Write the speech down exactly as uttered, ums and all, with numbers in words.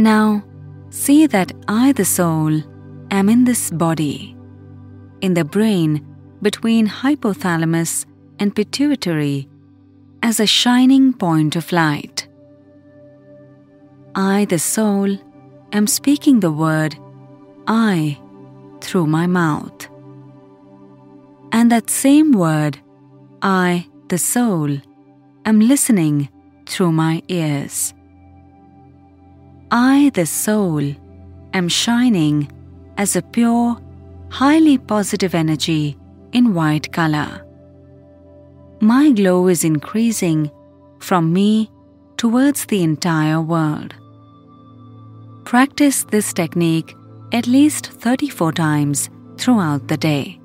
Now, see that I, the soul, am in this body, in the brain between hypothalamus and pituitary, as a shining point of light. I, the soul, am speaking the word I through my mouth. And that same word, I, the soul, am listening through my ears. I, the soul, am shining as a pure, highly positive energy in white color. My glow is increasing from me towards the entire world. Practice this technique at least thirty-four times throughout the day.